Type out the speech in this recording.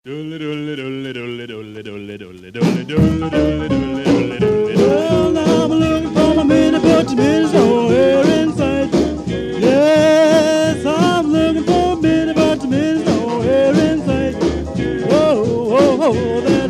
Well, now I'm looking for my minute, but your minute's nowhere in sight. Yes, I'm looking for a minute, but your minute's nowhere in sight. Whoa, whoa, whoa,